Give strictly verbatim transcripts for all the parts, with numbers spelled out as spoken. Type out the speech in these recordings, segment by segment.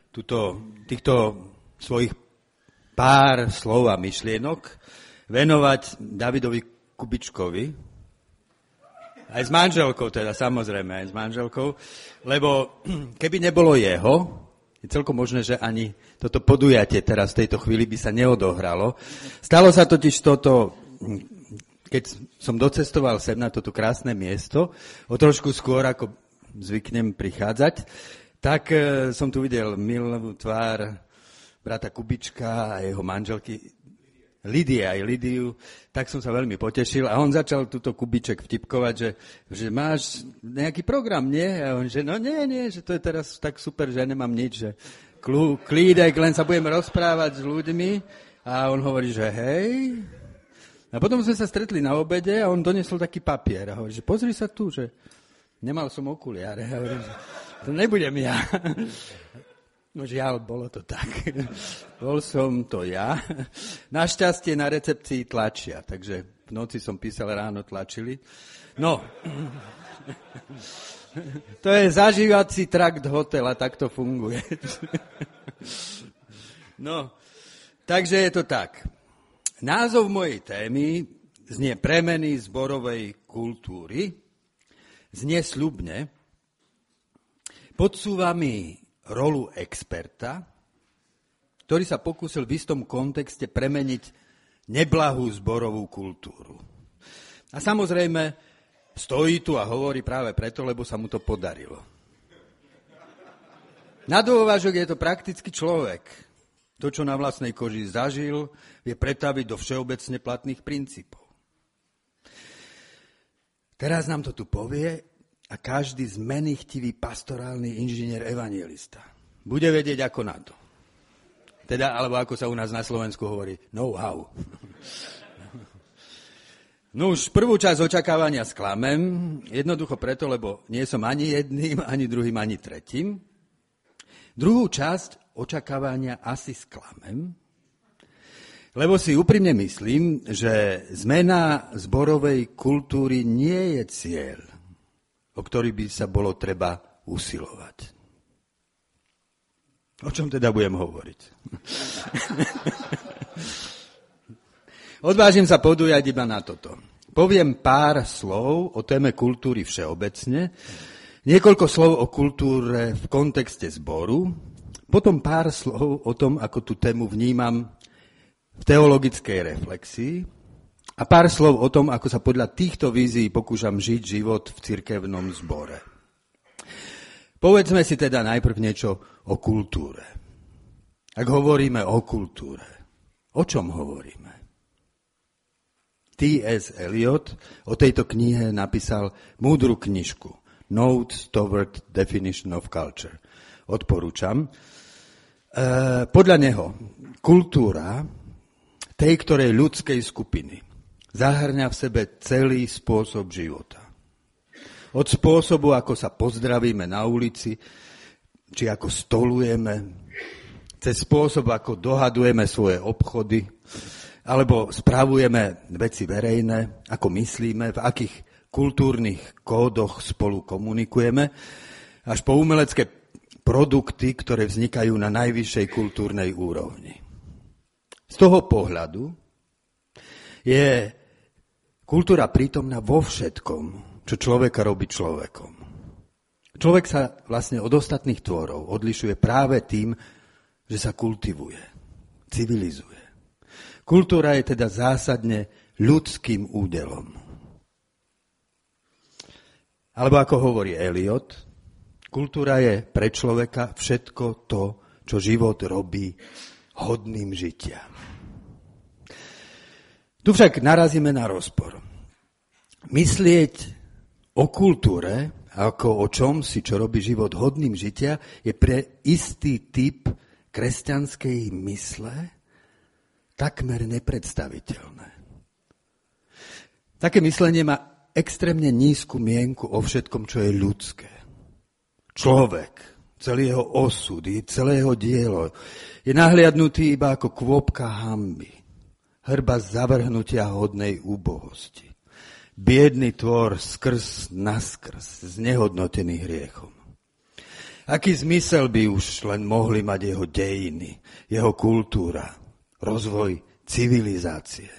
tuto, týchto svojich pár slov a myšlienok venovať Davidovi Kubičkovi, aj s manželkou teda, samozrejme, aj s manželkou, lebo keby nebolo jeho, je celkom možné, že ani toto podujatie teraz v tejto chvíli by sa neodohralo. Stalo sa totiž toto, keď som docestoval sem na toto krásne miesto, o trošku skôr, ako zvyknem prichádzať, tak e, som tu videl milú tvár brata Kubička a jeho manželky Lidie, aj Lidiu, tak som sa veľmi potešil a on začal túto Kubiček vtipkovať, že, že máš nejaký program, nie? A on, že no nie, nie, že to je teraz tak super, že nemám nič, že klú, klídek, len sa budeme rozprávať s ľuďmi a on hovorí, že hej. A potom sme sa stretli na obede a on donesol taký papier a hovorí, že pozri sa tu, že nemal som okuliare. A hovorí, že to nebudem ja. No žiaľ, bolo to tak. Bol som to ja. Našťastie na recepcii tlačia, takže v noci som písal, ráno tlačili. No, to je zažívací trakt hotela, tak to funguje. No, takže je to tak. Názov mojej témy znie premeny zborovej kultúry, znie sľubne, podsúva mi rolu experta, ktorý sa pokúsil v istom kontexte premeniť neblahú zborovú kultúru. A samozrejme stojí tu a hovorí práve preto, lebo sa mu to podarilo. Na dôvažok je to prakticky človek. To, čo na vlastnej koži zažil, vie pretaviť do všeobecne platných princípov. Teraz nám to tu povie a každý zmeny-chtivý pastorálny inžinier evanjelista bude vedieť, ako na to. Teda, alebo ako sa u nás na Slovensku hovorí, know-how. No už prvú časť očakávania sklamem, jednoducho preto, lebo nie som ani jedným, ani druhým, ani tretím. Druhú časť očakávania asi sklamem, lebo si úprimne myslím, že zmena zborovej kultúry nie je cieľ, o ktorý by sa bolo treba usilovať. O čom teda budem hovoriť? Odvážim sa podujať iba na toto. Poviem pár slov o téme kultúry všeobecne, niekoľko slov o kultúre v kontexte zboru, potom pár slov o tom, ako tú tému vnímam v teologickej reflexii, a pár slov o tom, ako sa podľa týchto vízií pokúšam žiť život v cirkevnom zbore. Povedzme si teda najprv niečo o kultúre. Ak hovoríme o kultúre, o čom hovoríme? T S. Eliot o tejto knihe napísal múdru knižku Notes Toward Definition of Culture. Odporúčam. E, podľa neho kultúra tej ktorej ľudskej skupiny zahŕňa v sebe celý spôsob života. Od spôsobu, ako sa pozdravíme na ulici, či ako stolujeme, cez spôsob, ako dohadujeme svoje obchody, alebo spravujeme veci verejné, ako myslíme, v akých kultúrnych kódoch spolu komunikujeme, až po umelecké produkty, ktoré vznikajú na najvyššej kultúrnej úrovni. Z toho pohľadu je kultúra prítomná vo všetkom, čo človeka robí človekom. Človek sa vlastne od ostatných tvorov odlišuje práve tým, že sa kultivuje, civilizuje. Kultúra je teda zásadne ľudským údelom. Alebo ako hovorí Eliot, kultúra je pre človeka všetko to, čo život robí hodným žitia. Tu však narazíme na rozpor. Myslieť o kultúre ako o čom si, čo robí život hodným žitia, je pre istý typ kresťanskej mysle takmer nepredstaviteľné. Také myslenie má extrémne nízku mienku o všetkom, čo je ľudské. Človek, celý jeho osud, celé jeho dielo je nahliadnutý iba ako kvôpka hanby, hrba zavrhnutia hodnej úbohosti. Biedný tvor skrz naskrz, znehodnotený hriechom. Aký zmysel by už len mohli mať jeho dejiny, jeho kultúra, rozvoj civilizácie?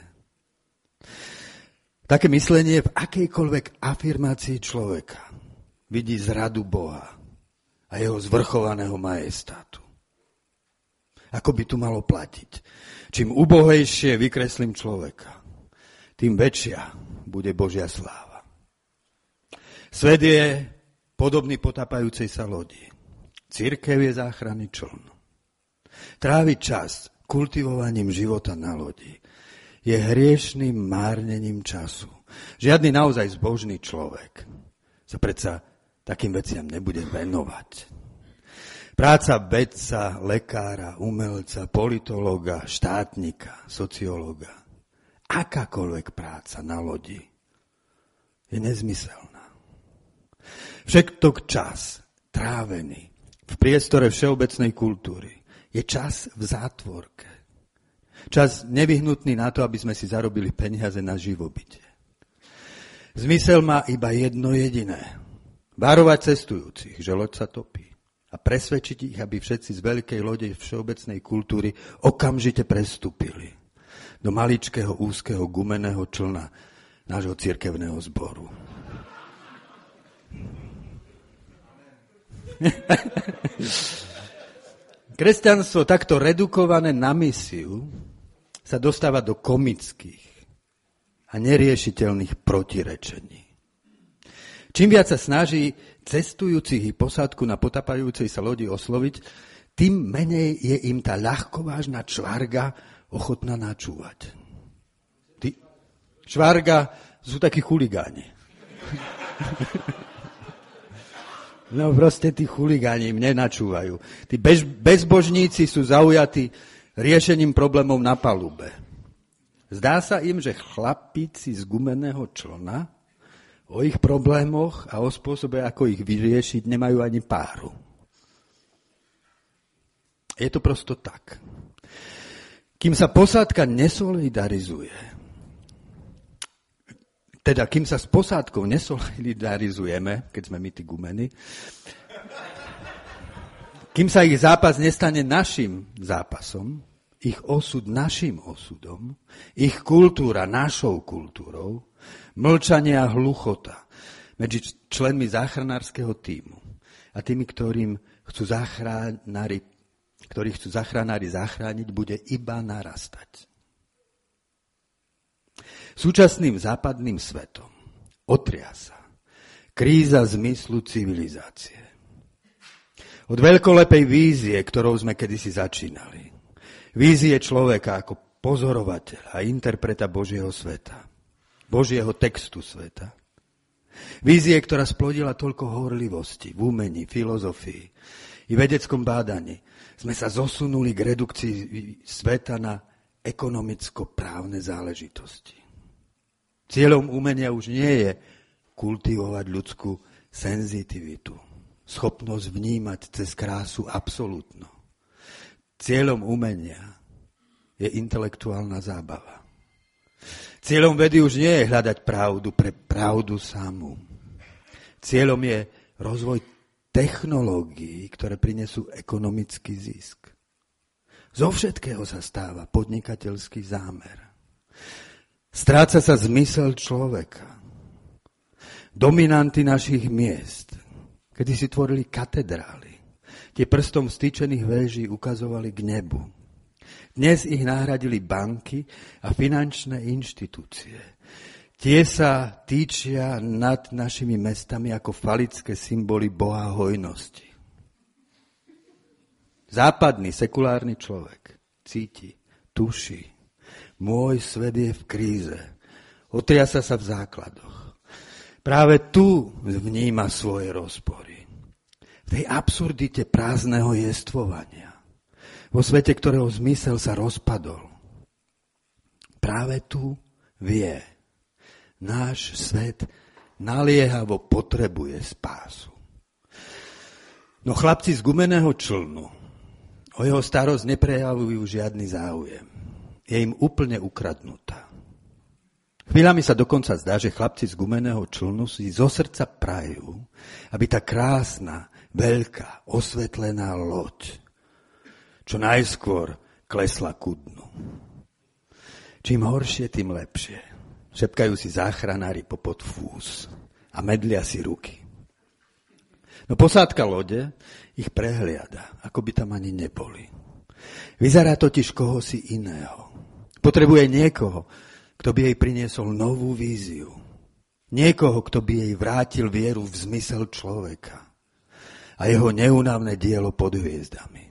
Také myslenie v akejkoľvek afirmácii človeka vidí zradu Boha a jeho zvrchovaného majestátu. Ako by tu malo platiť? Čím ubohejšie vykreslím človeka, tým väčšia bude Božia sláva. Svet je podobný potápajúcej sa lodi. Cirkev je záchranný čln. Tráviť čas kultivovaním života na lodi je hriešným márnením času. Žiadny naozaj zbožný človek sa predsa takým veciam nebude venovať. Práca vedca, lekára, umelca, politológa, štátnika, sociológa, akákoľvek práca na lodi je nezmyselná. Všetok čas trávený v priestore všeobecnej kultúry je čas v zátvorke. Čas nevyhnutný na to, aby sme si zarobili peniaze na živobytie. Zmysel má iba jedno jediné. Varovať cestujúcich, že loď sa topí. A presvedčiť ich, aby všetci z veľkej lode všeobecnej kultúry okamžite prestúpili do maličkého, úzkeho, gumeného člna nášho cirkevného zboru. Kresťanstvo takto redukované na misiu sa dostáva do komických a neriešiteľných protirečení. Čím viac sa snaží cestujúcich i posádku na potapajúcej sa lodi osloviť, tým menej je im tá ľahkovážna čvarga ochotná načúvať. Tí čvarga sú takí chuligáni. No proste tí chuligáni im nenačúvajú. Tí bež, bezbožníci sú zaujatí riešením problémov na palube. Zdá sa im, že chlapíci z gumeného člna o ich problémoch a o spôsobe, ako ich vyriešiť, nemajú ani páru. Je to prosto tak. Kým sa posádka nesolidarizuje, teda kým sa s posádkou nesolidarizujeme, keď sme my tí gumeny, kým sa ich zápas nestane našim zápasom, ich osud našim osudom, ich kultúra našou kultúrou, mlčanie a hluchota medzi členmi záchranárskeho tímu a tými, ktorým chcú záchranári, ktorých chcú záchranári zachrániť, bude iba narastať. Súčasným západným svetom otriasa kríza zmyslu civilizácie. Od veľkolepej vízie, ktorou sme kedysi začínali. Vízie človeka ako pozorovateľa a interpreta Božieho sveta. Božieho textu sveta. Vízie, ktorá splodila toľko horlivosti v umení, filozofii i vedeckom bádaní. Sme sa zosunuli k redukcii sveta na ekonomicko-právne záležitosti. Cieľom umenia už nie je kultivovať ľudskú senzitivitu, schopnosť vnímať cez krásu absolútno. Cieľom umenia je intelektuálna zábava. Cieľom vedy už nie je hľadať pravdu pre pravdu samú. Cieľom je rozvoj technológií, ktoré prinesú ekonomický zisk. Zo všetkého sa stáva podnikateľský zámer. Stráca sa zmysel človeka. Dominanty našich miest, kedy si tvorili katedrály, tie prstom stýčených véží ukazovali k nebu. Dnes ich nahradili banky a finančné inštitúcie. Tie sa týčia nad našimi mestami ako falické symboly boha hojnosti. Západný, sekulárny človek cíti, tuší. Môj svet je v kríze. Otriasa sa v základoch. Práve tu vníma svoje rozpory. V tej absurdite prázdneho jestvovania. Vo svete, ktorého zmysel sa rozpadol. Práve tu vie. Náš svet naliehavo potrebuje spásu. No chlapci z gumeného člnu o jeho starosť neprejavujú žiadny záujem. Je im úplne ukradnutá. Chvíľami sa dokonca zdá, že chlapci z gumeného člnu si zo srdca prajú, aby tá krásna, veľká, osvetlená loď, čo najskôr klesla ku dnu. Čím horšie, tým lepšie. Šepkajú si záchranári popod fús a medlia si ruky. No posádka lode ich prehliada, ako by tam ani neboli. Vyzerá totiž kohosi iného. Potrebuje niekoho, kto by jej priniesol novú víziu. Niekoho, kto by jej vrátil vieru v zmysel človeka a jeho neúnavné dielo pod hviezdami.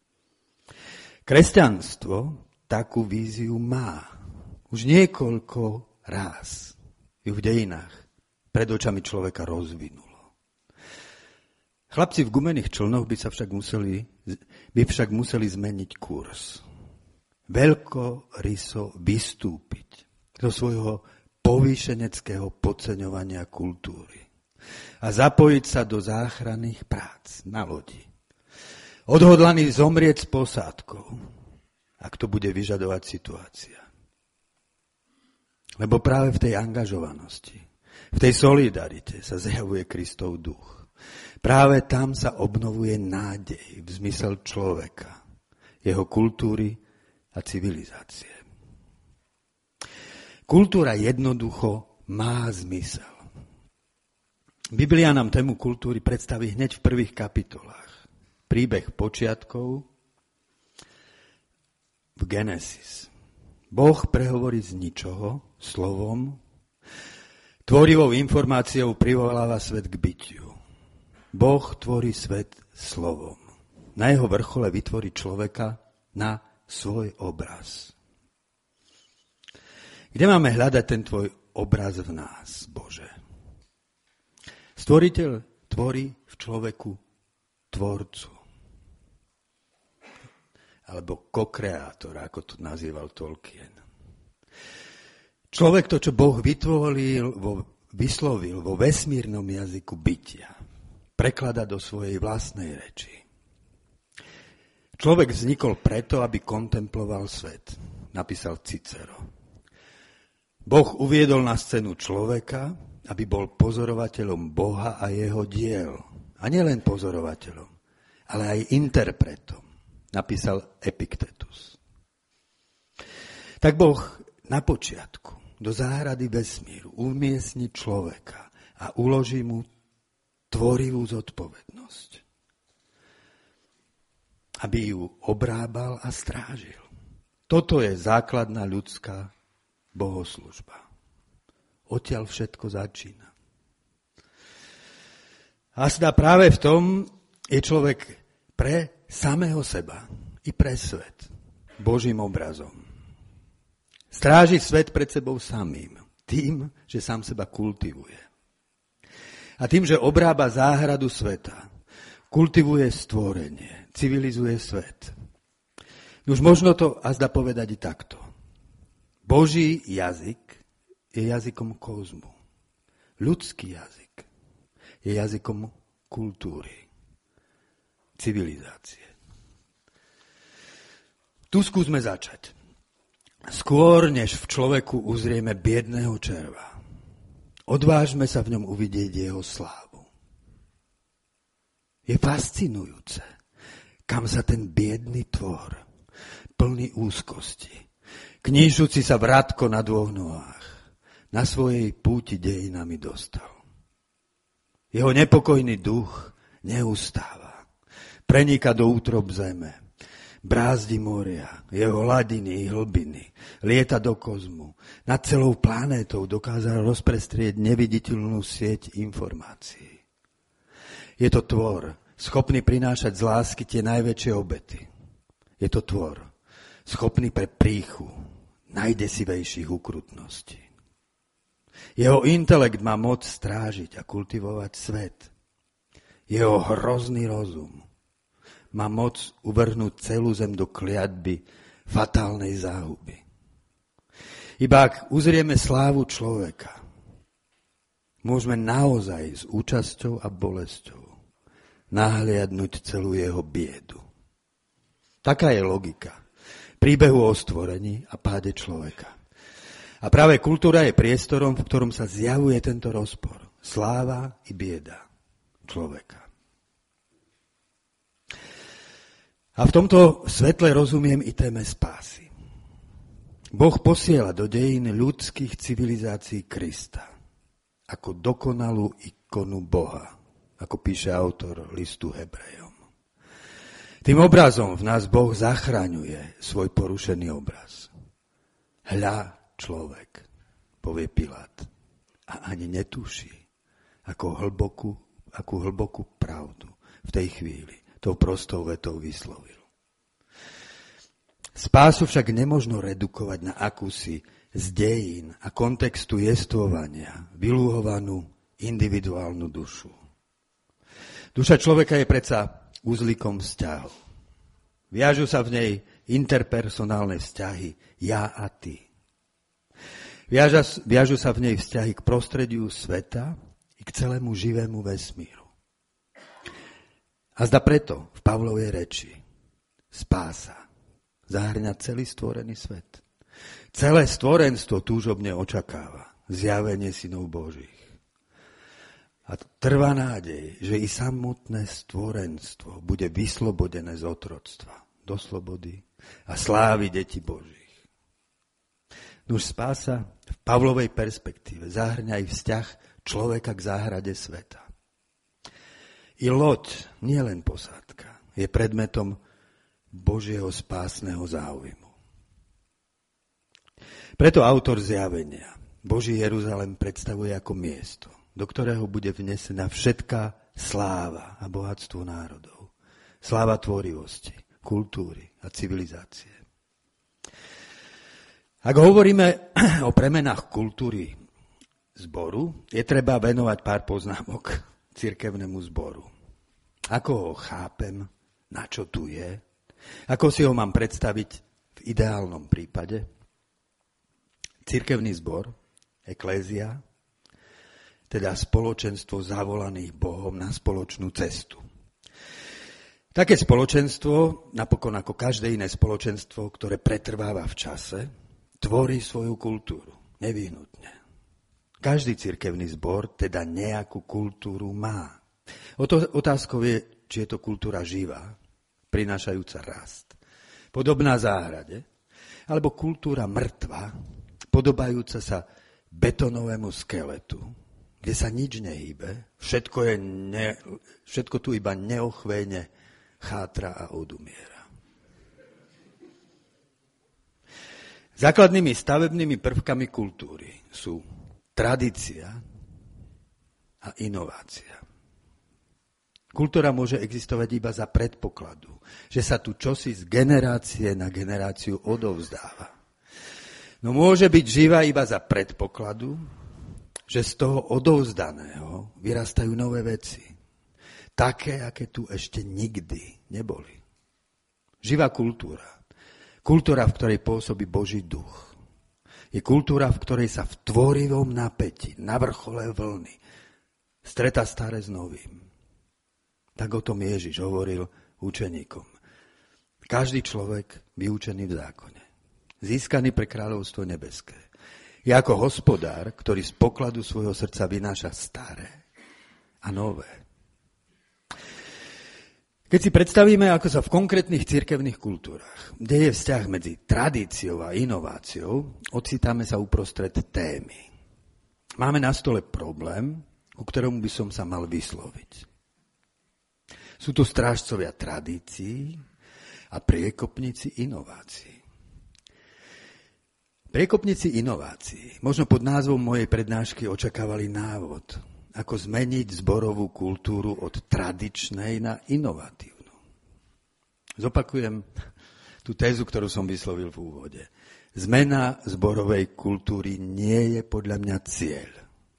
Kresťanstvo takú víziu má. Už niekoľko ráz ju v dejinách pred očami človeka rozvinulo. Chlapci v gumených člnoch by sa však museli, by však museli zmeniť kurz. Veľkoryso vystúpiť zo svojho povýšeneckého podceňovania kultúry a zapojiť sa do záchranných prác na lodi. Odhodlaný zomrieť s posádkou, ak to bude vyžadovať situácia. Lebo práve v tej angažovanosti, v tej solidarite sa zjavuje Kristov duch. Práve tam sa obnovuje nádej v zmysel človeka, jeho kultúry a civilizácie. Kultúra jednoducho má zmysel. Biblia nám tému kultúry predstaví hneď v prvých kapitolách. Príbeh počiatkov v Genesis. Boh prehovorí z ničoho, slovom, tvorivou informáciou privoláva svet k bytiu. Boh tvorí svet slovom. Na jeho vrchole vytvorí človeka na svoj obraz. Kde máme hľadať ten tvoj obraz v nás, Bože? Stvoriteľ tvorí v človeku tvorcu. Alebo kokreátor, ako to nazýval Tolkien. Človek to, čo Boh vytvoril, vo, vyslovil vo vesmírnom jazyku bytia, preklada do svojej vlastnej reči. Človek vznikol preto, aby kontemploval svet, napísal Cicero. Boh uviedol na scénu človeka, aby bol pozorovateľom Boha a jeho diel. A nielen pozorovateľom, ale aj interpretom, napísal Epiktetus. Tak Boh na počiatku do záhrady vesmíru umiestni človeka a uloží mu tvorivú zodpovednosť, aby ju obrábal a strážil. Toto je základná ľudská bohoslužba. Odtiaľ všetko začína. A teda práve v tom je človek pre samého seba i pre svet Božím obrazom. Stráži svet pred sebou samým, tým, že sám seba kultivuje. A tým, že obrába záhradu sveta, kultivuje stvorenie, civilizuje svet. Už možno to azda povedať i takto. Boží jazyk je jazykom kozmu. Ľudský jazyk je jazykom kultúry, civilizácie. Tu skúsme začať. Skôr, než v človeku uzrieme biedného červa, odvážme sa v ňom uvidieť jeho slávu. Je fascinujúce, kam sa ten biedný tvor, plný úzkosti, knížuci sa vrátko na dvoch nohách, na svojej púti dejinami dostal. Jeho nepokojný duch neustáva, prenika do útrob zeme, brázdi moria, jeho hladiny i hlbiny, lieta do kozmu. Nad celou planétou dokázal rozprestrieť neviditeľnú sieť informácií. Je to tvor, schopný prinášať z lásky tie najväčšie obety. Je to tvor, schopný pre príchu najdesivejších ukrutností. Jeho intelekt má moc strážiť a kultivovať svet. Jeho hrozný rozum má moc uvrhnúť celú zem do kliatby fatálnej záhuby. Iba ak uzrieme slávu človeka, môžeme naozaj s účasťou a bolesťou nahliadnúť celú jeho biedu. Taká je logika príbehu o stvorení a páde človeka. A práve kultúra je priestorom, v ktorom sa zjavuje tento rozpor. Sláva i bieda človeka. A v tomto svetle rozumiem i téme spásy. Boh posiela do dejín ľudských civilizácií Krista ako dokonalú ikonu Boha, ako píše autor listu Hebrejom. Tým obrazom v nás Boh zachraňuje svoj porušený obraz. Hľa človek, povie Pilát, a ani netuší, ako hlbokú, akú hlbokú pravdu v tej chvíli tou prostou vetou vyslovil. Spásu však nemožno redukovať na akúsi z dejín a kontextu jestvovania vylúhovanú individuálnu dušu. Duša človeka je predsa uzlíkom vzťahov. Viažu sa v nej interpersonálne vzťahy ja a ty. Viaža, viažu sa v nej vzťahy k prostrediu sveta i k celému živému vesmíru. A zda preto v Pavlovej reči spása zahŕňa celý stvorený svet. Celé stvorenstvo túžobne očakáva zjavenie synov Božích. A trvá nádej, že i samotné stvorenstvo bude vyslobodené z otroctva do slobody a slávy detí Božích. Nuž spása v Pavlovej perspektíve zahŕňa aj vzťah človeka k záhrade sveta. I loď, nie len posádka, je predmetom Božieho spásneho záujmu. Preto autor Zjavenia Boží Jeruzalém predstavuje ako miesto, do ktorého bude vnesená všetká sláva a bohatstvo národov. Sláva tvorivosti, kultúry a civilizácie. Ak hovoríme o premenách kultúry zboru, je treba venovať pár poznámok cirkevnému zboru. Ako ho chápem, na čo tu je, ako si ho mám predstaviť v ideálnom prípade? Cirkevný zbor, eklézia, teda spoločenstvo zavolaných Bohom na spoločnú cestu. Také spoločenstvo, napokon ako každé iné spoločenstvo, ktoré pretrváva v čase, tvorí svoju kultúru, nevyhnutne. Každý cirkevný zbor teda nejakú kultúru má. Otázkou je, či je to kultúra živá, prinášajúca rast, podobná záhrade, alebo kultúra mŕtva, podobajúca sa betonovému skeletu, kde sa nič nehýbe, všetko, je ne, všetko tu iba neochvejne chátra a odumiera. Základnými stavebnými prvkami kultúry sú tradícia a inovácia. Kultúra môže existovať iba za predpokladu, že sa tu čosi z generácie na generáciu odovzdáva. No môže byť živá iba za predpokladu, že z toho odovzdaného vyrastajú nové veci. Také, aké tu ešte nikdy neboli. Živá kultúra. Kultúra, v ktorej pôsobí Boží duch. Je kultúra, v ktorej sa v tvorivom napätí, na vrchole vlny, stretá staré s novým. Tak o tom Ježiš hovoril učeníkom. Každý človek vyučený v zákone, získaný pre kráľovstvo nebeské, je ako hospodár, ktorý z pokladu svojho srdca vynáša staré a nové. Keď si predstavíme, ako sa v konkrétnych cirkevných kultúrach deje vzťah medzi tradíciou a inováciou, ocitáme sa uprostred témy. Máme na stole problém, ku ktorému by som sa mal vysloviť. Sú to strážcovia tradícií a priekopníci inovácií. Priekopníci inovácií možno pod názvom mojej prednášky očakávali návod, ako zmeniť zborovú kultúru od tradičnej na inovatívnu. Zopakujem tú tézu, ktorú som vyslovil v úvode. Zmena zborovej kultúry nie je podľa mňa cieľ,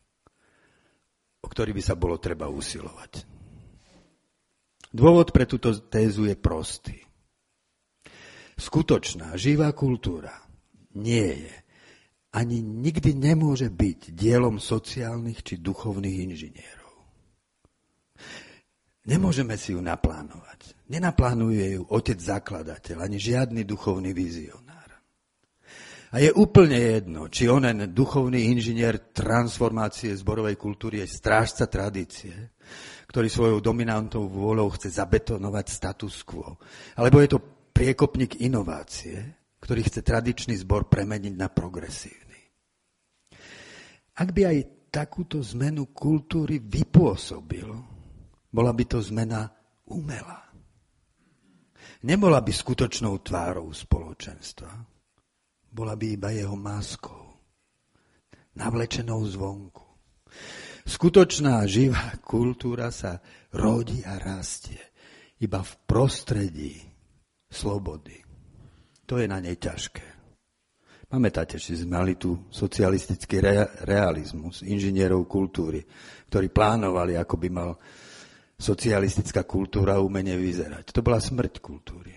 o ktorý by sa bolo treba usilovať. Dôvod pre túto tézu je prostý. Skutočná, živá kultúra nie je, ani nikdy nemôže byť dielom sociálnych či duchovných inžinierov. Nemôžeme si ju naplánovať. Nenaplánuje ju otec zakladateľ, ani žiadny duchovný vizionár. A je úplne jedno, či onen duchovný inžinier transformácie zborovej kultúry je strážca tradície, ktorý svojou dominantou vôľou chce zabetonovať status quo. Alebo je to priekopník inovácie, ktorý chce tradičný zbor premeniť na progresívny. Ak by aj takúto zmenu kultúry vypôsobil, bola by to zmena umelá. Nebola by skutočnou tvárou spoločenstva. Bola by iba jeho maskou, navlečenou zvonku. Skutočná živá kultúra sa rodí a rastie iba v prostredí slobody. To je na nej ťažké. Pamätáte, že sme mali tu socialistický re- realizmus, inžinierov kultúry, ktorí plánovali, ako by mal socialistická kultúra umene vyzerať. To bola smrť kultúry.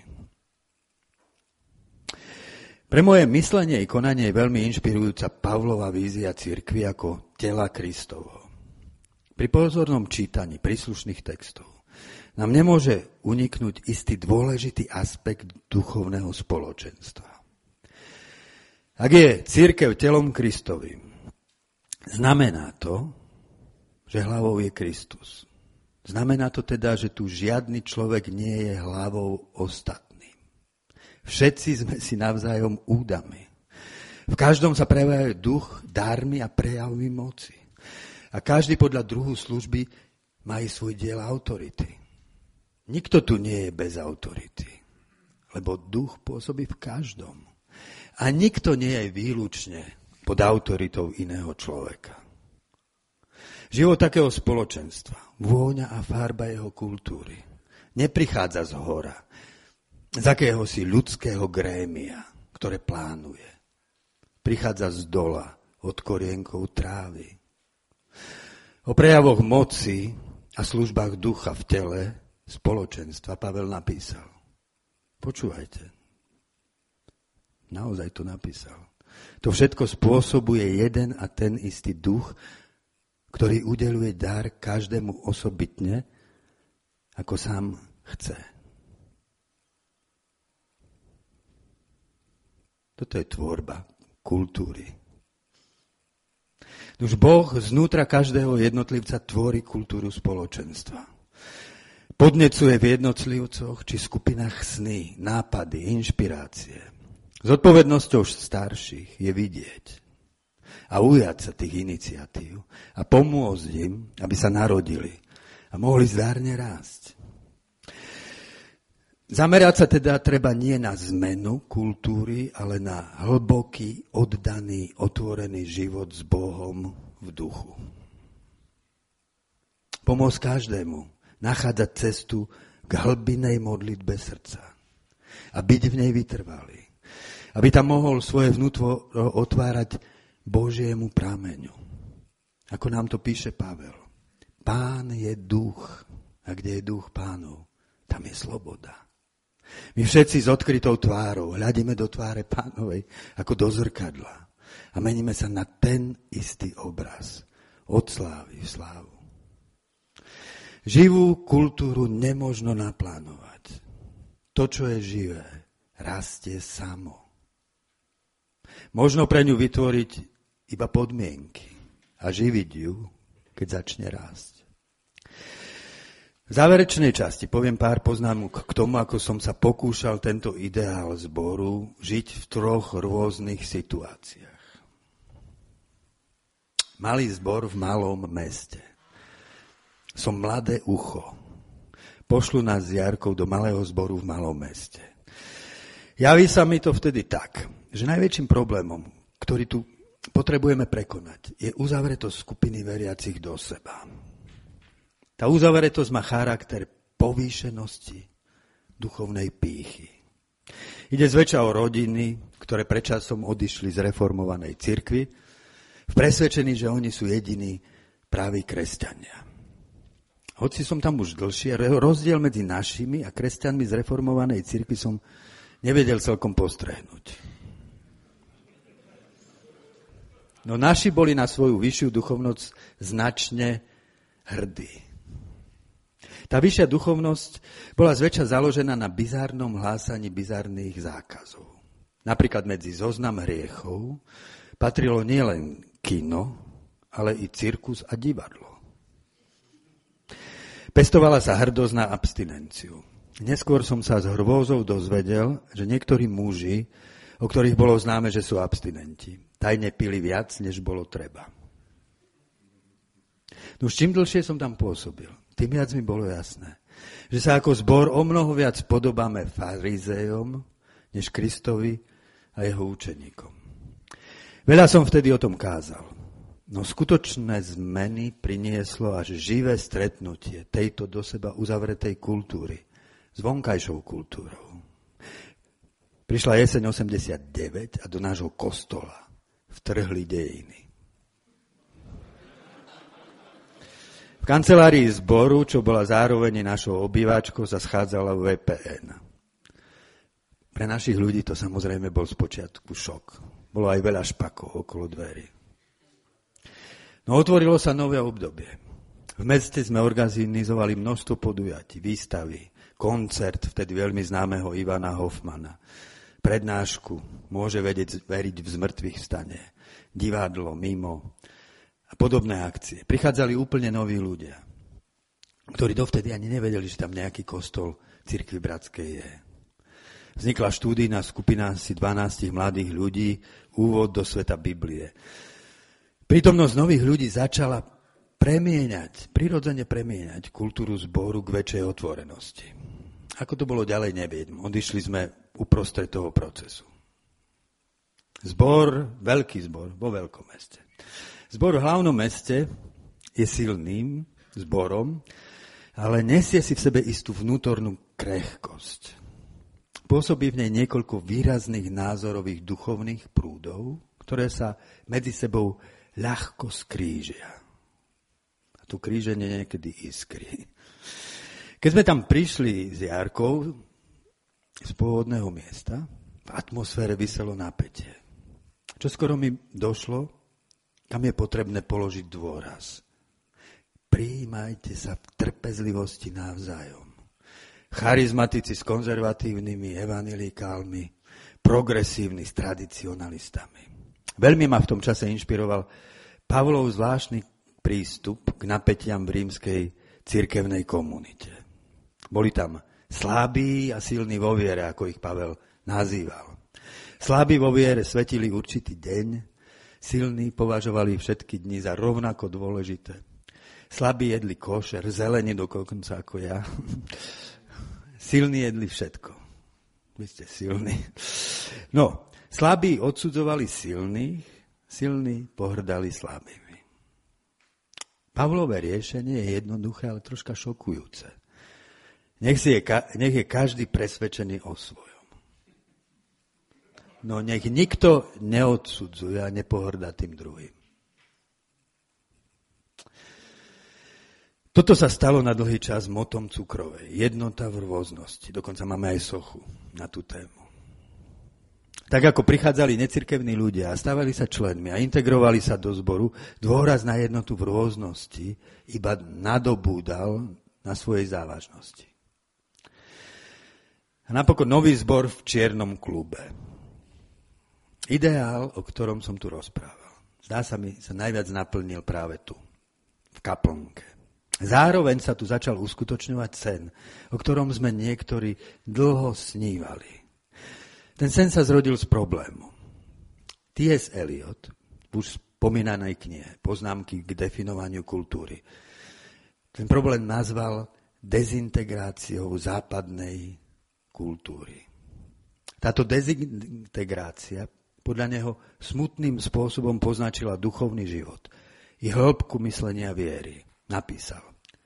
Pre moje myslenie i konanie je veľmi inšpirujúca Pavlova vízia cirkvi ako tela Kristovo. Pri pozornom čítaní príslušných textov nám nemôže uniknúť istý dôležitý aspekt duchovného spoločenstva. Ak je cirkev telom Kristovým, znamená to, že hlavou je Kristus. Znamená to teda, že tu žiadny človek nie je hlavou ostatných. Všetci sme si navzájom údami. V každom sa prejavujú duch, dármi a prejavmi moci. A každý podľa druhu služby má i svoj diel autority. Nikto tu nie je bez autority, lebo duch pôsobí v každom. A nikto nie je výlučne pod autoritou iného človeka. Život takého spoločenstva, vôňa a farba jeho kultúry neprichádza z hora, z akéhosi ľudského grémia, ktoré plánuje. Prichádza z dola, od korienkov trávy. O prejavoch moci a službách ducha v tele spoločenstva Pavel napísal. Počúvajte. Naozaj to napísal. To všetko spôsobuje jeden a ten istý duch, ktorý udeľuje dar každému osobitne, ako sám chce. Toto je tvorba kultúry. Už Boh znútra každého jednotlivca tvorí kultúru spoločenstva. Podnecuje v jednotlivcoch či skupinách sny, nápady, inšpirácie. Zodpovednosťou starších je vidieť a ujať sa tých iniciatív a pomôcť im, aby sa narodili a mohli zdárne rásť. Zamerať sa teda treba nie na zmenu kultúry, ale na hlboký, oddaný, otvorený život s Bohom v duchu. Pomôcť každému nachádzať cestu k hlbinej modlitbe srdca a byť v nej vytrvalý. Aby tam mohol svoje vnútro otvárať Božiemu prameňu. Ako nám to píše Pavel. Pán je duch a kde je duch Pánov, tam je sloboda. My všetci s odkrytou tvárou hľadíme do tváre Pánovej ako do zrkadla a meníme sa na ten istý obraz od slávy v slávu. Živú kultúru nemožno naplánovať. To, čo je živé, rastie samo. Možno pre ňu vytvoriť iba podmienky a živiť ju, keď začne rásť. V záverečnej časti poviem pár poznámok k tomu, ako som sa pokúšal tento ideál zboru žiť v troch rôznych situáciách. Malý zbor v malom meste. Som mladé ucho. Pošlu nás s Jarkou do malého zboru v malom meste. Javí sa mi to vtedy tak, že najväčším problémom, ktorý tu potrebujeme prekonať, je uzavretosť skupiny veriacich do seba. Tá uzavretosť má charakter povýšenosti, duchovnej pýchy. Ide zväčša o rodiny, ktoré predčasom odišli z reformovanej cirkvi, v presvedčení, že oni sú jediní praví kresťania. Hoci som tam už dlhšie, rozdiel medzi našimi a kresťanmi z reformovanej cirkvi som nevedel celkom postrehnúť. No naši boli na svoju vyššiu duchovnosť značne hrdí. Tá vyššia duchovnosť bola zväčša založená na bizárnom hlásaní bizárnych zákazov. Napríklad medzi zoznam hriechov patrilo nielen kino, ale i cirkus a divadlo. Pestovala sa hrdosť na abstinenciu. Neskôr som sa s hrôzou dozvedel, že niektorí muži, o ktorých bolo známe, že sú abstinenti, tajne pili viac, než bolo treba. No už čím dlhšie som tam pôsobil, tým viac mi bolo jasné, že sa ako zbor o mnoho viac podobáme farizejom, než Kristovi a jeho učeníkom. Veľa som vtedy o tom kázal, no skutočné zmeny prinieslo až živé stretnutie tejto do seba uzavretej kultúry s vonkajšou kultúrou. Prišla jeseň osemdesiatdeväť a do nášho kostola vtrhli dejiny. V kancelárii zboru, čo bola zároveň našou obývačkou, sa schádzala vé pé en. Pre našich ľudí to samozrejme bol spočiatku šok. Bolo aj veľa špakov okolo dverí. No otvorilo sa nové obdobie. V meste sme organizovali množstvo podujatí, výstavy, koncert vtedy veľmi známeho Ivana Hoffmana, prednášku, môže vedieť, veriť v zmrtvých vstane, divadlo, mimo a podobné akcie. Prichádzali úplne noví ľudia, ktorí dovtedy ani nevedeli, že tam nejaký kostol cirkvi bratskej je. Vznikla štúdijná skupina asi dvanásť mladých ľudí, úvod do sveta Biblie. Prítomnosť nových ľudí začala premieňať, prirodzene premieňať kultúru zboru k väčšej otvorenosti. Ako to bolo ďalej, neviem. Odišli sme uprostred toho procesu. Zbor, veľký zbor vo veľkom meste. Zbor v hlavnom meste je silným zborom, ale nesie si v sebe istú vnútornú krehkosť. Pôsobí v nej niekoľko výrazných názorových duchovných prúdov, ktoré sa medzi sebou ľahko skrížia. A tu kríženie niekedy iskry. Keď sme tam prišli s Jarkou z pôvodného miesta, v atmosfére viselo napätie. Čo skoro mi došlo, kam je potrebné položiť dôraz. Prijímajte sa v trpezlivosti navzájom. Charizmatici s konzervatívnymi evanjelikálmi, progresívni s tradicionalistami. Veľmi ma v tom čase inšpiroval Pavlov zvláštny prístup k napätiam v rímskej cirkevnej komunite. Boli tam slabí a silní vo viere, ako ich Pavel nazýval. Slabí vo viere svetili určitý deň, silní považovali všetky dni za rovnako dôležité. Slabí jedli košer, zelenie dokonca ako ja. Silní jedli všetko. Vy ste silní. No, slabí odsudzovali silných, silní pohrdali slabými. Pavlové riešenie je jednoduché, ale troška šokujúce. Nech, si je, nech je každý presvedčený o svojom. No nech nikto neodsudzuje a nepohrdá tým druhým. Toto sa stalo na dlhý čas motom Cukrovej. Jednota v rôznosti. Dokonca máme aj sochu na tú tému. Tak ako prichádzali necirkevní ľudia a stávali sa členmi a integrovali sa do zboru, dôraz na jednotu v rôznosti iba nadobúdal na svojej závažnosti. A napokon nový zbor v Čiernom klube. Ideál, o ktorom som tu rozprával, zdá sa mi, sa najviac naplnil práve tu, v kaplnke. Zároveň sa tu začal uskutočňovať sen, o ktorom sme niektorí dlho snívali. Ten sen sa zrodil z problému. té es. Eliot, už spomínanej knihe, poznámky k definovaniu kultúry, ten problém nazval dezintegráciou západnej kultúry. Táto dezintegrácia podľa neho smutným spôsobom poznačila duchovný život i hĺbku myslenia viery. Napísal: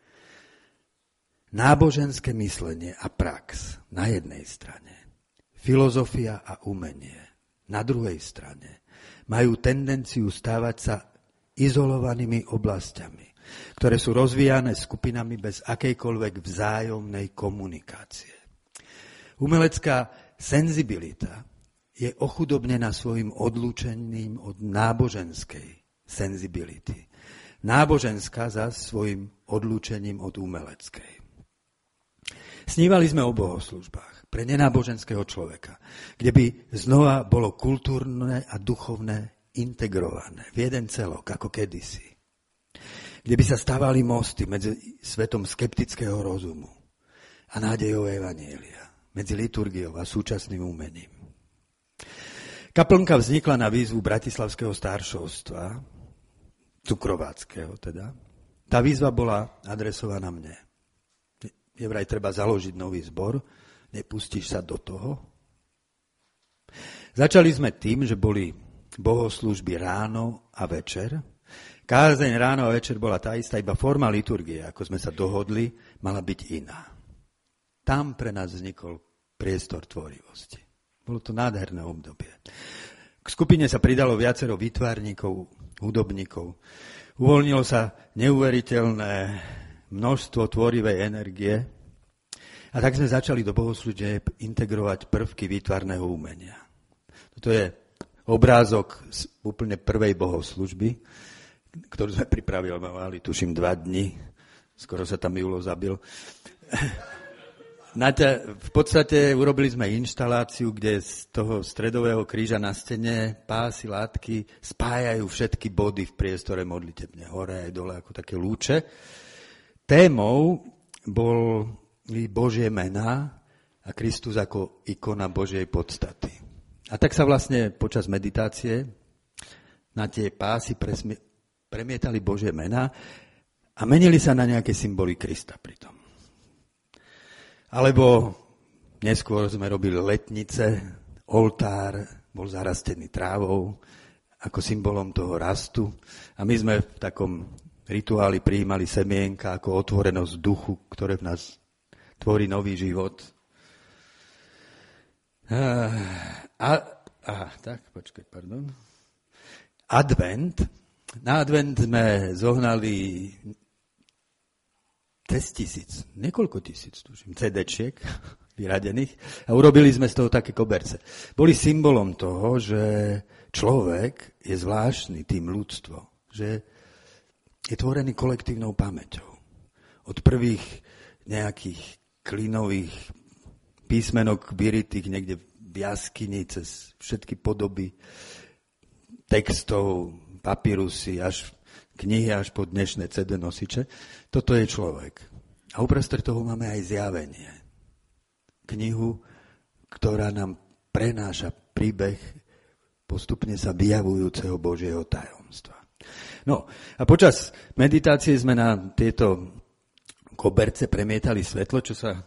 náboženské myslenie a prax na jednej strane, filozofia a umenie na druhej strane majú tendenciu stávať sa izolovanými oblastiami, ktoré sú rozvíjané skupinami bez akejkoľvek vzájomnej komunikácie. Umelecká senzibilita je ochudobnená svojim odlúčením od náboženskej senzibility. Náboženská zas svojim odlúčením od umeleckej. Snívali sme o bohoslúžbách. pre nenáboženského človeka, kde by znova bolo kultúrne a duchovné integrované v jeden celok, ako kedysi. Kde by sa stávali mosty medzi svetom skeptického rozumu a nádejou evanjelia, medzi liturgiou a súčasným umením. Kaplnka vznikla na výzvu bratislavského staršovstva, cukrováckého teda. Tá výzva bola adresovaná mne. Je vraj treba založiť nový zbor, nepustíš sa do toho? Začali sme tým, že boli bohoslúžby ráno a večer. Kázeň ráno a večer bola tá istá, iba forma liturgie, ako sme sa dohodli, mala byť iná. Tam pre nás vznikol priestor tvorivosti. Bolo to nádherné obdobie. K skupine sa pridalo viacero výtvarníkov, hudobníkov. Uvoľnilo sa neuveriteľné množstvo tvorivej energie a tak sme začali do bohoslúžieb integrovať prvky výtvarného umenia. Toto je obrázok z úplne prvej bohoslužby, ktorú sme pripravili, mali tuším dva dni, skoro sa tam Julo zabil. V podstate urobili sme inštaláciu, kde z toho stredového kríža na stene pásy, látky spájajú všetky body v priestore modlitebne, hore aj dole, ako také lúče. Témou boli Božie mená a Kristus ako ikona Božej podstaty. A tak sa vlastne počas meditácie na tie pásy presmi- premietali Božie mená a menili sa na nejaké symboly Krista pritom. Alebo neskôr sme robili letnice, oltár bol zarastený trávou ako symbolom toho rastu a my sme v takom rituáli prijímali semienka ako otvorenosť duchu, ktoré v nás tvorí nový život. A, a, a tak, počkaj, pardon. Advent. Na advent sme zohnali cez tisíc, niekoľko tisíc, tuším, cé déčiek vyradených a urobili sme z toho také koberce. Boli symbolom toho, že človek je zvláštny tým ľudstvo, že je tvorený kolektívnou pamäťou. Od prvých nejakých klinových písmenok vyritých niekde v jaskyni cez všetky podoby textov, papírusy, až knihy, až po dnešné cé dé nosiče. Toto je človek. A uprostred toho máme aj zjavenie. Knihu, ktorá nám prenáša príbeh postupne sa vyjavujúceho Božieho tajomstva. No a počas meditácie sme na tieto koberce premietali svetlo, čo sa,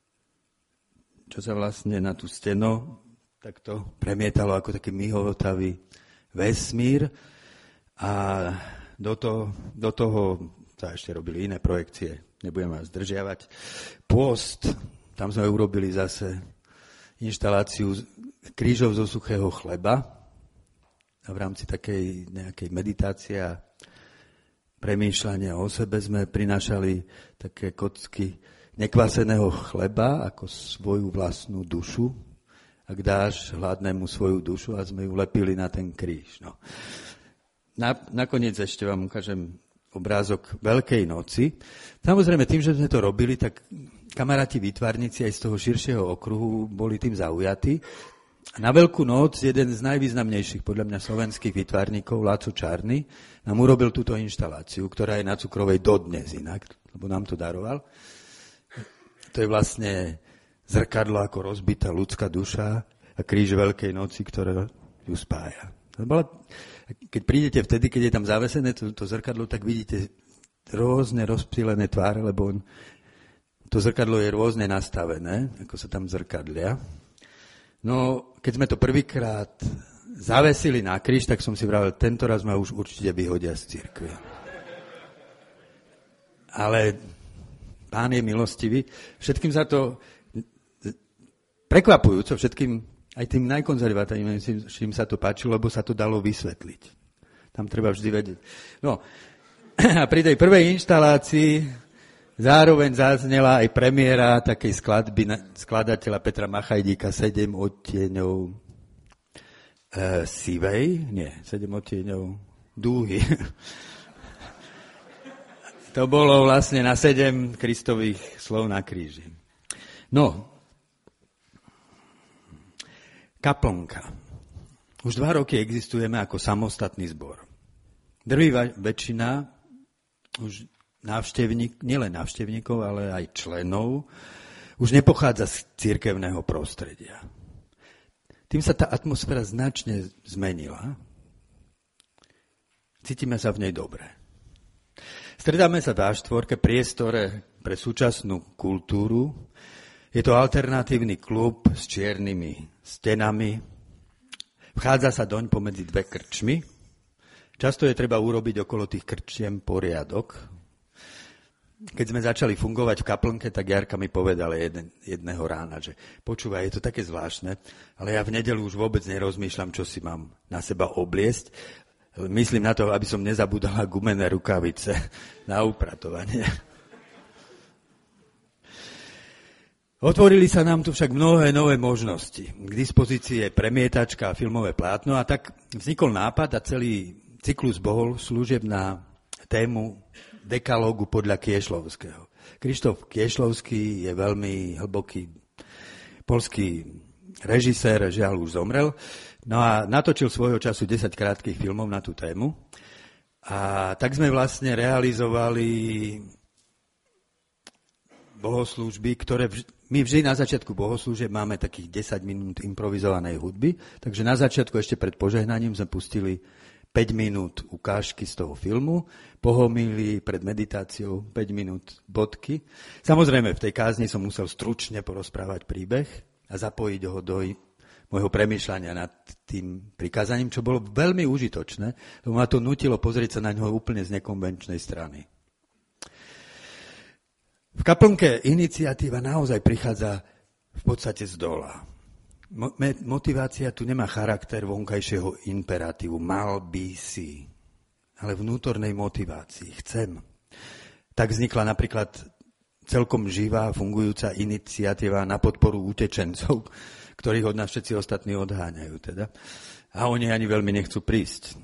čo sa vlastne na tú stenu takto premietalo ako taký myhovotavý vesmír a do toho, do toho sa ešte robili iné projekcie, nebudem vás zdržiavať. Pôst, tam sme urobili zase inštaláciu krížov zo suchého chleba a v rámci takej nejakej meditácie a premýšľania o sebe sme prinášali také kocky nekvaseného chleba ako svoju vlastnú dušu. Ak dáš hladnému svoju dušu a sme ju lepili na ten kríž. No. Na, nakoniec ešte vám ukážem obrázok Veľkej noci. Samozrejme, tým, že sme to robili, tak kamaráti výtvarníci aj z toho širšieho okruhu boli tým zaujatí. Na Veľkú noc jeden z najvýznamnejších, podľa mňa, slovenských výtvarníkov, Láco Čarny, nám urobil túto inštaláciu, ktorá je na Cukrovej dodnes inak, lebo nám to daroval. To je vlastne zrkadlo ako rozbitá ľudská duša a kríž Veľkej noci, ktorá ju spája. Keď prídete vtedy, keď je tam zavesené to, to zrkadlo, tak vidíte rôzne rozptýlené tváre, lebo on, to zrkadlo je rôzne nastavené, ako sa tam zrkadlia. No, keď sme to prvýkrát zavesili na kríž, tak som si vravel, tento raz ma už určite vyhodia z cirkvi. Ale Pán je milostivý. Všetkým sa to prekvapujúco, všetkým, aj tým najkonzervatívnejším sa to páčilo, lebo sa to dalo vysvetliť. Tam treba vždy vedieť. No, a pri tej prvej inštalácii zároveň zaznela aj premiéra takej skladby skladateľa Petra Machajdíka Sedem odtieňov e, sivej, nie, Sedem odtieňov dúhy. To bolo vlastne na sedem Kristových slov na kríži. No, Kaplnka. Už dva roky existujeme ako samostatný zbor. Drvivá väčšina už návštevník, nielen návštevníkov, ale aj členov, už nepochádza z cirkevného prostredia. Tým sa tá atmosféra značne zmenila. Cítime sa v nej dobre. Stredáme sa v á štyri priestore pre súčasnú kultúru. Je to alternatívny klub s čiernymi stenami. Vchádza sa doň pomedzi dve krčmy. Často je treba urobiť okolo tých krčiem poriadok. Keď sme začali fungovať v kaplnke, tak Jarka mi povedal jeden, jedného rána, že počúvaj, je to také zvláštne, ale ja v nedeľu už vôbec nerozmýšľam, čo si mám na seba obliesť. Myslím na to, aby som nezabudala gumené rukavice na upratovanie. Otvorili sa nám tu však mnohé nové možnosti. K dispozícii je premietačka a filmové plátno a tak vznikol nápad a celý cyklus bol služieb na tému dekalógu podľa Kiešlovského. Krištof Kiešlovský je veľmi hlboký poľský režisér, žiaľ už zomrel, no a natočil svojho času desať krátkych filmov na tú tému a tak sme vlastne realizovali bohoslúžby, ktoré vž- my vždy na začiatku bohoslúžieb máme takých desať minút improvizovanej hudby, takže na začiatku ešte pred požehnaním sme pustili päť minút ukážky z toho filmu, po homílii pred meditáciou päť minút bodky. Samozrejme, v tej kázni som musel stručne porozprávať príbeh a zapojiť ho do môjho premýšľania nad tým prikázaním, čo bolo veľmi užitočné, lebo ma to nutilo pozrieť sa na ňoho úplne z nekonvenčnej strany. V kaplnke iniciatíva naozaj prichádza v podstate z dola. Motivácia tu nemá charakter vonkajšieho imperatívu. Mal by si. Ale vnútornej motivácii. Chcem. Tak vznikla napríklad celkom živá, fungujúca iniciatíva na podporu utečencov, ktorých od nás všetci ostatní odháňajú. Teda. A oni ani veľmi nechcú prísť.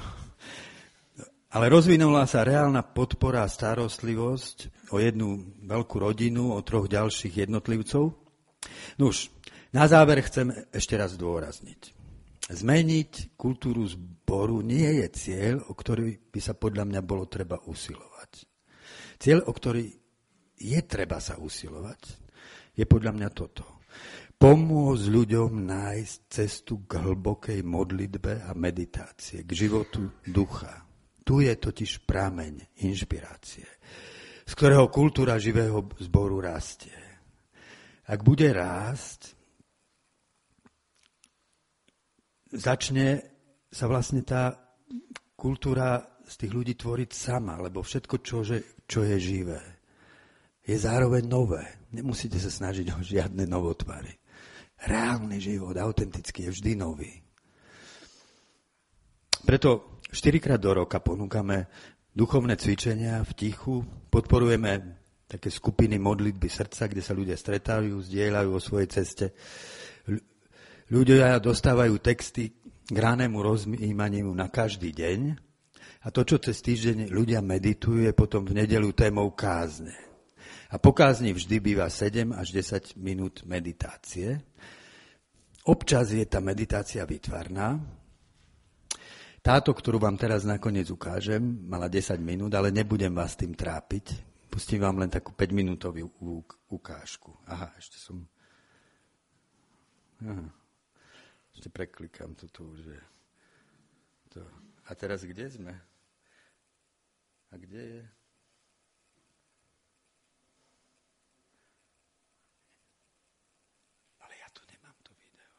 Ale rozvinula sa reálna podpora a starostlivosť o jednu veľkú rodinu, o troch ďalších jednotlivcov. Nuž, na záver chcem ešte raz zdôrazniť. Zmeniť kultúru zboru nie je cieľ, o ktorý by sa podľa mňa bolo treba usilovať. Cieľ, o ktorý je treba sa usilovať, je podľa mňa toto. Pomôcť ľuďom nájsť cestu k hlbokej modlitbe a meditácie, k životu ducha. Tu je totiž prameň inšpirácie, z ktorého kultúra živého zboru rastie. Ak bude rásť, začne sa vlastne tá kultúra z tých ľudí tvoriť sama, lebo všetko, čo, čo je živé, je zároveň nové. Nemusíte sa snažiť o žiadne novotvary. Reálny život, autentický, je vždy nový. Preto štyrikrát do roka ponúkame duchovné cvičenia v tichu, podporujeme také skupiny modlitby srdca, kde sa ľudia stretávajú, zdieľajú o svojej ceste. Ľudia dostávajú texty k ranému rozjímaniu na každý deň a to, čo cez týždeň ľudia meditujú, je potom v nedeľu témou kázne. A po kázni vždy býva sedem až desať minút meditácie. Občas je tá meditácia výtvarná. Táto, ktorú vám teraz nakoniec ukážem, mala desať minút, ale nebudem vás tým trápiť. Pustím vám len takú päťminútovú ukážku. Aha, ešte som... Aha. Ešte preklikám to tu už. To. A teraz kde sme? A kde je? Ale ja tu nemám to video.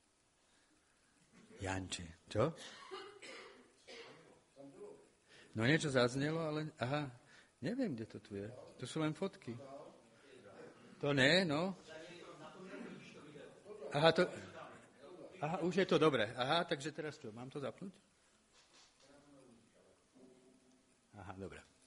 Janči, čo? No niečo zaznelo, ale... Aha, neviem, kde to tu je. To sú len fotky. To ne, no. Aha, to... Aha, už je to dobre. Aha, takže teraz čo, mám to zapnúť? Aha, dobre.